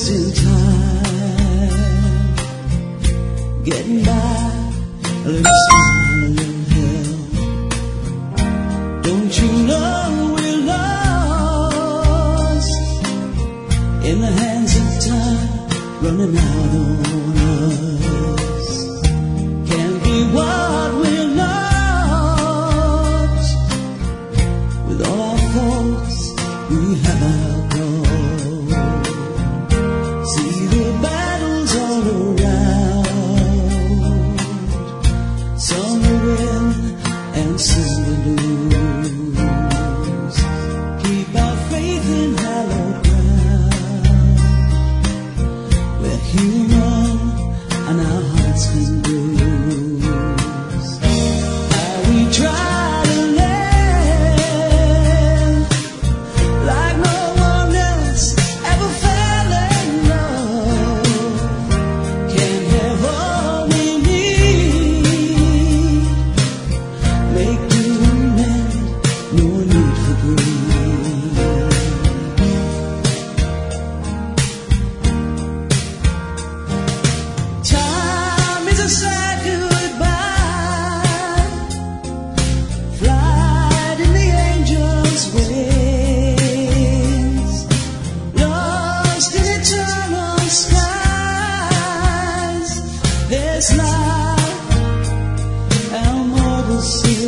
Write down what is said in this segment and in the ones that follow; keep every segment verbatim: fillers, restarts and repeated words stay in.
wasting time, getting by, a little smile, a little help. Don't you know we're lost in the hands of time, running out on us. Can't be what we're not. With all our faults, we have our goals. See the battles all around. Some we win and some we lose. Keep our faith in hallowed ground. We're human and our hearts can bruise. How we try to live like no one else ever fell in love. Can't have all we need. Make do and mend, no need for greed. Time is a sad goodbye, flight in the angel's wings, lost in eternal skies. There's life, our mortal sin.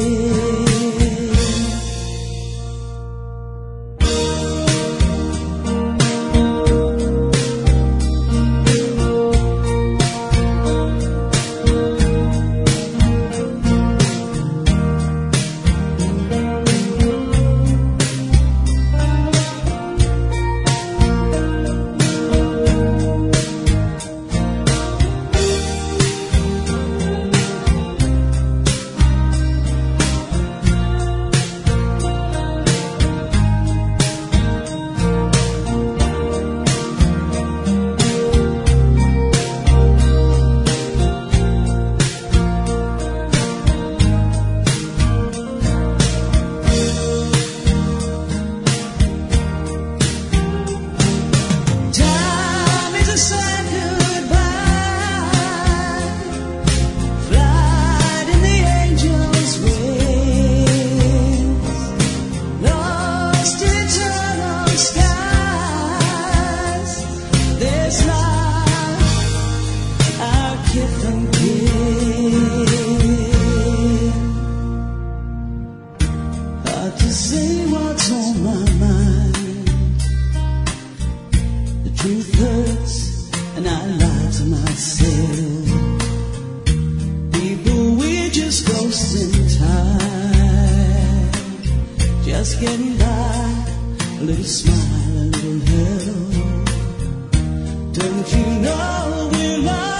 Time is a sad goodbye, flight in the angel's wings, lost in eternal skies. There's life, our kith and kin. Hard to say what's on my mind. The truth hurts, and I lie to myself. People, we're just ghosts in time, just getting by, a little smile, a little help. Don't you know we're lost?